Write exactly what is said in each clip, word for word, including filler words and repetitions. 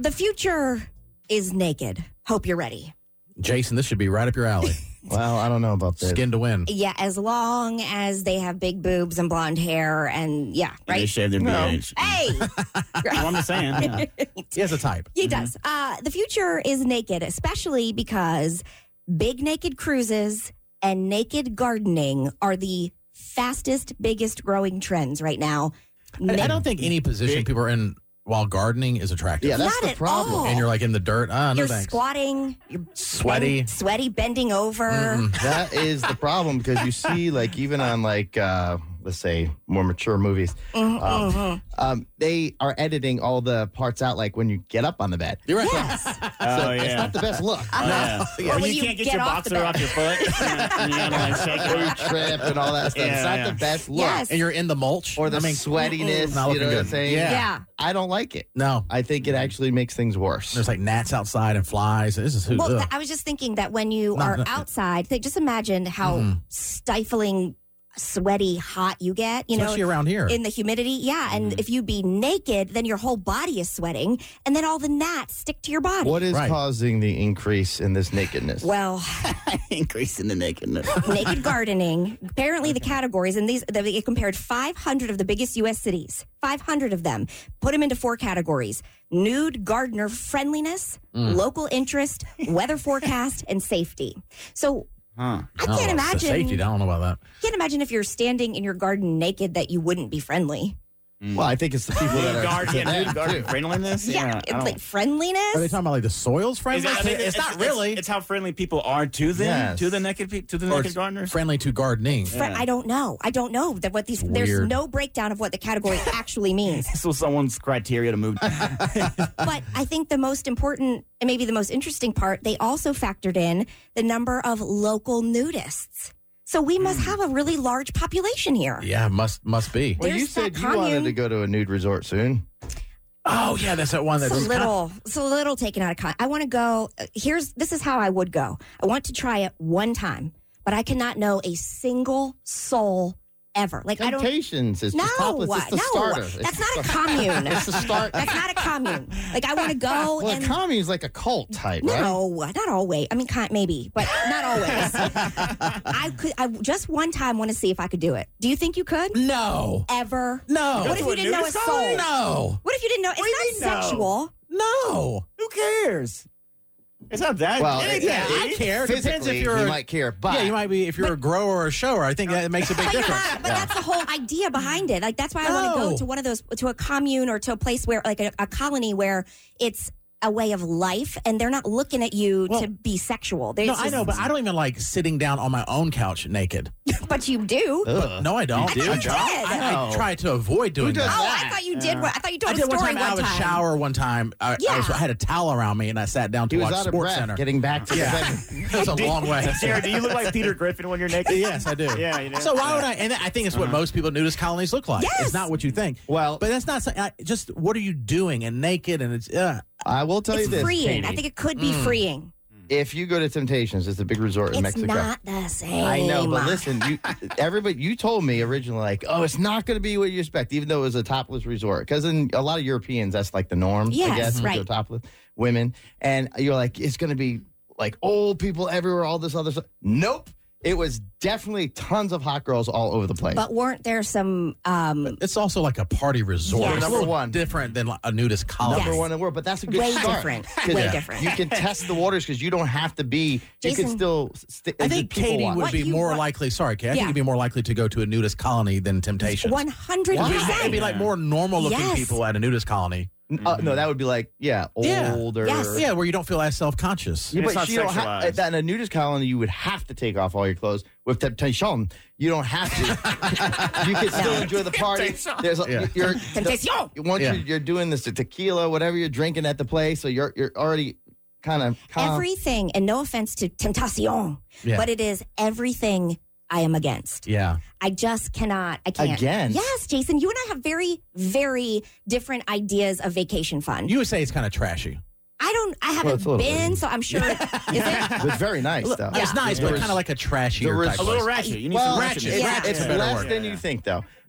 The future is naked. Hope you're ready. Jason, this should be right up your alley. Well, I don't know about this. Skin to win. Yeah, as long as they have big boobs and blonde hair and, yeah, They right? shave their No. beards. Hey! Well, I'm just saying. Yeah. He has a type. He does. Uh, the future is naked, especially because big naked cruises and naked gardening are the fastest, biggest growing trends right now. I, I don't think any position people are in while gardening is attractive. Yeah, that's Not the at problem. all. And you're like in the dirt. Ah, no You're thanks. squatting, you're Sweaty. bend- sweaty, bending over. That is the problem because you see, like, even on like uh, let's say more mature movies, Mm-hmm, um, um, they are editing all the parts out, like when you get up on the bed. You're right. Yes. So Oh, yeah. it's not the best look. Oh, yeah. Or When when you you can't get, get your off the boxer bed. off your foot. and you gotta, like, shake Or it you off. trip and all that stuff. Yeah, it's not yeah. the best look. Yes. And you're in the mulch. Or the I mean, sweatiness. not You looking know what I'm good. saying? Yeah. Yeah. I don't like it. no. I think it actually makes things worse. There's like gnats outside and flies. This is who. Well, ugh. th- I was just thinking that when you No, are no. outside, th- just imagine how Mhm. stifling, sweaty, hot you get, you Especially know, around here. in the humidity. Yeah. And Mm-hmm. if you be naked, then your whole body is sweating, and then all the gnats stick to your body. What is Right. causing the increase in this nakedness? Well, Increasing the nakedness. naked gardening. Apparently, the categories, and these they compared five hundred of the biggest U S cities, five hundred of them, put them into four categories: nude gardener friendliness, Mm. local interest, weather forecast, and safety. So Huh. I Oh, can't it's the imagine. Safety. I don't know about that. Can't imagine if you're standing in your garden naked that you wouldn't be friendly. Well, I think it's the people that Nude are guard, to yeah, them, nude guard too. friendliness. Yeah, Yeah, I it's don't- like friendliness. Are they talking about like the soils Is friendly? it- I think it's, not really. It's, it's how friendly people are to them, Yes. to the naked pe- to the Or naked it's gardeners. friendly to gardening. Fri- Yeah. I don't know. I don't know that what these. There's weird. no breakdown of what the category actually means. This was someone's criteria to move. But I think the most important and maybe the most interesting part, they also factored in the number of local nudists. So we must have a really large population here. Yeah, must must be. Well, you There's said that you wanted commune. to go to a nude resort soon. Oh yeah, that's that one It's that's a little, it's a little taken out of context. I want to go. uh, Here's this is how I would go. I want to try it one time, but I cannot know a single soul ever. Like I don't. Temptations is No, just topless. It's the no, starter. that's It's not a the- commune. It's the start. That's not a commune. Like I want to go Well, and a commune is like a cult type, right? no, not always. I mean, kind maybe, but not always. I could. I just one time want to see if I could do it. Do you think you could no, ever? no, What if to you a didn't know a nudist soul? colony? no, What if you didn't know? It's What do you not mean no? sexual. no. Who cares? It's not that. Well, it ain't yeah, that I deep. care. It depends Physically, if you're. you a- might care, but yeah, you might be if you're a grower or a shower. I think that makes a big But, you're difference. not, but that's the whole idea behind it. Like that's why I want to No. go to one of those, to a commune or to a place where, like a, a colony where it's a way of life, and they're not looking at you Well, to be sexual. They're No, just- I know, but I don't even like sitting down on my own couch naked. but you do. Ugh. No, I don't. I thought you did. I, I try to avoid doing does that. Oh, that? I thought you did. I thought you told I a did one story time out of a shower one time. I, I, Yeah. was, I had a towel around me and I sat down to he was watch out of Sports breath Center. getting back to Yeah. the bedroom. It was a long way. Jared, do you look like Peter Griffin when you're naked? Yes, I do. Yeah, you do. So why would I? And I think it's what most people nudist colonies look like. Yes. It's not what you think. Well- but that's not so- I- just what are you doing and naked and it's. Uh, I will tell It's you this, freeing. Katie. I think it could be Mm. freeing. If you go to Temptations, it's a big resort in It's Mexico. not the same. I know, but listen, you, everybody, you told me originally, like, oh, it's not going to be what you expect, even though it was a topless resort. Because in a lot of Europeans, that's like the norm, Yes, I guess, to right. go topless women. And you're like, it's going to be like old people everywhere, all this other stuff. Nope. It was definitely tons of hot girls all over the place. But weren't there some? Um, it's also like a party resort. Yes. It's a Number little one. different than a nudist colony. Number Yes. one in the world, but that's a good Way start. different. 'Cause Way you- different. You can test the waters because you don't have to be. Jason, you can still. St- I think people Katie watch. would What be you more want- likely. Sorry, Katie. I think Yeah. you'd be more likely to go to a nudist colony than Temptations. One hundred It'd be- It'd percent. be like more normal looking Yes. people at a nudist colony. Uh, no, that would be like yeah, Yeah. older. Yes. Yeah, where you don't feel as self conscious. Yeah, It's but not you don't have, sexualized. at a nudist colony, you would have to take off all your clothes. With Temptation, you don't have to. You can still enjoy the party. There's a, Yeah. you're, Temptation. the- once Yeah. you're, you're doing this tequila, whatever you're drinking at the place, so you're you're already kind of Everything, and no offense to Tentacion, Yeah. but it is everything I am against. Yeah. I just cannot. I can't. Against? Yes, Jason, you and I have very, very different ideas of vacation fun. You would say it's kind of trashy. I don't. I Well, haven't it's a little been, bit. so I'm sure. Is it? It's very nice though. It's nice, There but was- kind of like a there trashier was- type a little place. ratchet. You need Well, some ratchet. ratchet. it's, Yeah. it's Yeah. less Yeah. than Yeah. you think though.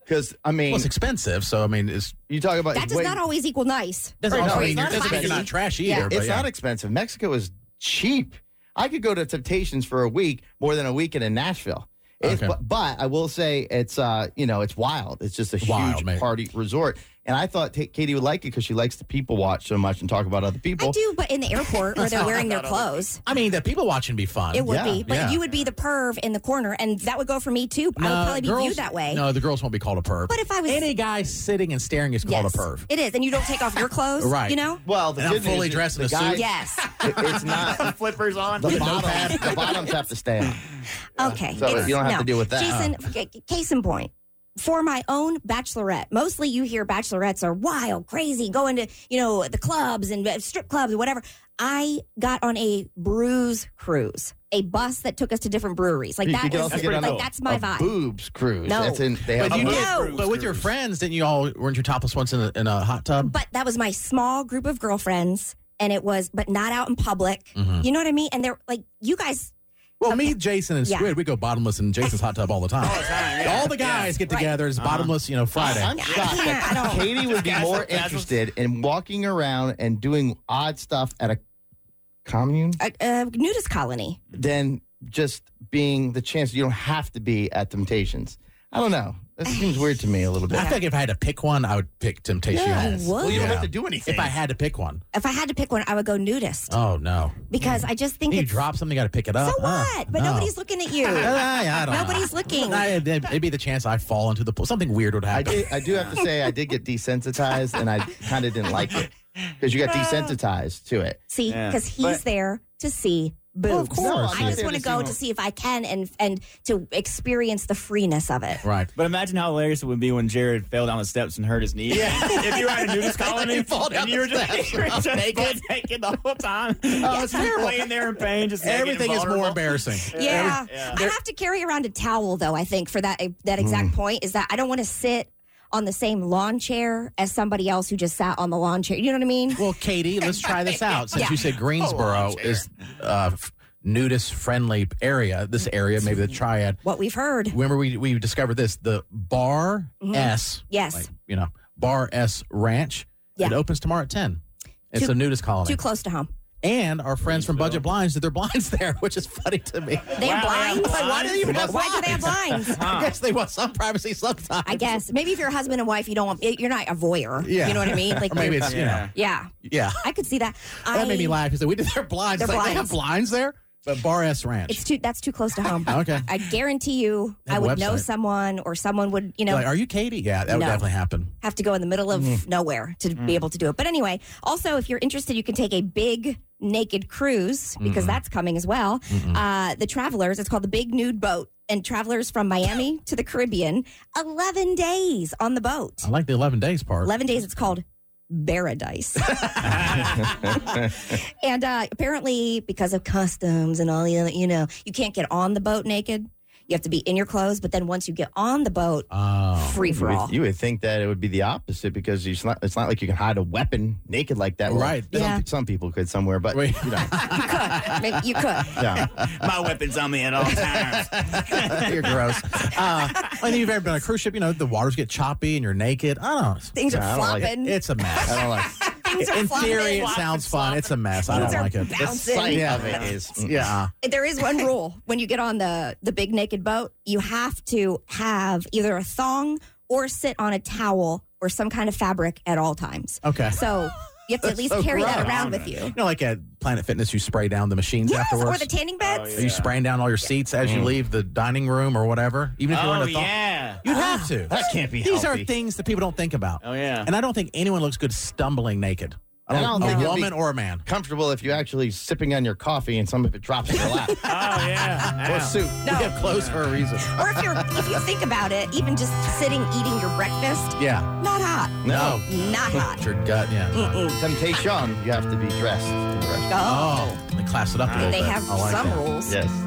Because, I mean, Well, it's expensive, so I mean, it's you talk about That does wait, not always equal nice. doesn't, Right, no, mean, it's not doesn't mean you're classy. not trash either. Yeah. But it's yeah. not expensive. Mexico is cheap. I could go to Temptations for a week more than a weekend in Nashville. It's, Okay. but, but I will say it's uh you know it's wild. It's just a Wild, huge mate. party resort, and I thought Ta- Katie would like it because she likes to people watch so much and talk about other people. I do, but in the airport where they're wearing their clothes, I mean, the people watching would be fun. it would Yeah. be. But Yeah. you would be the perv in the corner, and that would go for me too. I would probably be girls, viewed that way. No, the girls won't be called a perv. But if I was- any guy sitting and staring is called Yes, a perv. it is, and you don't take off your clothes, Right. You know? Well, the And I'm good news fully is dressed in the a suit. guys- Yes. it- it's not Flippers on. the With no bottoms. pad. The bottoms have to stay on. Okay. So It's- you don't have no. to deal with that. Jason, c- case in point. For my own bachelorette, mostly you hear bachelorettes are wild, crazy, going to, you know, the clubs and uh, strip clubs or whatever. I got on a Brews cruise, a bus that took us to different breweries. Like You that could was also get on like a- that's my a vibe. boobs cruise. No. That's in, they have But, you a- did, No. but with your friends, didn't you all, weren't you topless once in a, in a hot tub? But that was my small group of girlfriends, and it was, but not out in public. Mm-hmm. You know what I mean? And they're like, you guys. Well, me, Jason, and Yeah. Squid, we go bottomless in Jason's hot tub all the time. All the time, yeah. All the guys get Right. together. It's bottomless, you know, Friday. I'm shocked can't, I that don't- Katie would be Casual- more casual. interested in walking around and doing odd stuff at a commune A, a nudist colony. than just being the chance you don't have to be at Temptations. I don't know. That seems weird to me a little bit. I feel like if I had to pick one, I would pick Temptation. Yes. What? Well, you don't Yeah. have to do anything. If I had to pick one. If I had to pick one, I would go nudist Oh, no. because I just think You it's. drop something, you got to pick it up. So Oh, what? But no. nobody's looking at you. Uh, yeah, I don't know. Nobody's looking. I, it'd, it'd be the chance I fall into the pool. Something weird would I happen. did. I do have to say I did get desensitized, and I kind of didn't like it because you got desensitized to it. See, Yeah. because he's But- there to see boobs. Well, of course. No, I'm I not just there want to to go see to no- see if I can and and to experience the freeness of it. Right. But imagine how hilarious it would be when Jared fell down the steps and hurt his knee. Yeah. If you were at a nudist colony You fall down and you were the just, steps. you were just Naked. naked the whole time. Oh, it's terrible. Laying there in pain, just naked and Everything is more vulnerable. embarrassing. Yeah. Yeah. I have to carry around a towel though. I think for that that exact Mm. point is that I don't want to sit on the same lawn chair as somebody else who just sat on the lawn chair. You know what I mean? Well, Katie, let's try this out. Since Yeah. you said Greensboro is uh, f- nudist friendly area, this area, maybe the Triad. What we've heard. Remember, we we discovered this the Bar S. Yes. like, you know, Bar S Ranch. Yeah. It opens tomorrow at ten. It's Too- a nudist colony. Too close to home. And our friends from Budget Blinds did their blinds there, which is funny to me. They have Wow, blinds. they have Why do they even have Why do they have blinds? I guess they want some privacy sometimes. I guess maybe if you're a husband and wife, you don't want. You're not a voyeur. Yeah. You know what I mean? Like Or maybe you're- it's, you know, yeah. yeah. I could see that. I, That made me laugh. He said, we did their blinds. Their It's like, they blinds. have blinds there? But Bar S Ranch. It's too. That's too close to home. Okay. I guarantee you, They I have a would know website. someone, or someone would, you know, Like, are you Katie? Yeah, that would No. definitely happen. have to go in the middle of Mm-hmm. nowhere to be able to do it. But anyway, also if you're interested, you can take a big naked cruise because that's coming as well. Uh, the Travelers, it's called the Big Nude Boat, and travelers from Miami to the Caribbean, eleven days on the boat. I like the eleven days part. eleven days. It's called Paradise. And uh, apparently, because of customs and all the other, you know, you can't get on the boat naked. You have to be in your clothes. But then once you get on the boat, Oh. free for You all. would, you would think that it would be the opposite because it's not, it's not like you can hide a weapon naked like that. Well, Right. Some, Yeah. some people could somewhere, but Wait. you know, You could. Maybe you could. yeah. My weapon's on me at all times. You're gross. Uh, I mean, you've ever been on a cruise ship, you know, the waters get choppy and you're naked. I don't know. Things are Yeah, I don't like it. flopping. It's a mess. I don't like Things are In flopping. theory, it sounds fun. It's a mess. I Things don't are like it. the bouncing. sight Yeah. of it is. mm. Yeah. There is one rule when you get on the the big naked boat, you have to have either a thong or sit on a towel or some kind of fabric at all times. Okay. So you have to at least so carry that gross. around with you. You know, like at Planet Fitness, you spray down the machines Yes, afterwards. or the tanning beds. Are you spraying down all your seats as you leave the dining room or whatever? Even if you're Oh, in a thong? yeah. You'd have to. That can't be These healthy. are things that people don't think about. Oh, yeah. And I don't think anyone looks good stumbling naked. I I don't, don't think a it'd be- woman or a man. Comfortable if you're actually sipping on your coffee and some of it drops in your lap Oh, yeah. or soup. We have clothes for a reason. Or if you're if you think about it, even just sitting eating your breakfast, Yeah. not hot. No. Not hot. Your gut, yeah. Mm-mm. Temptation, you have to be dressed. to the restaurant. Oh. Oh, they class it up a little They bit. have I like some that. rules. Yes.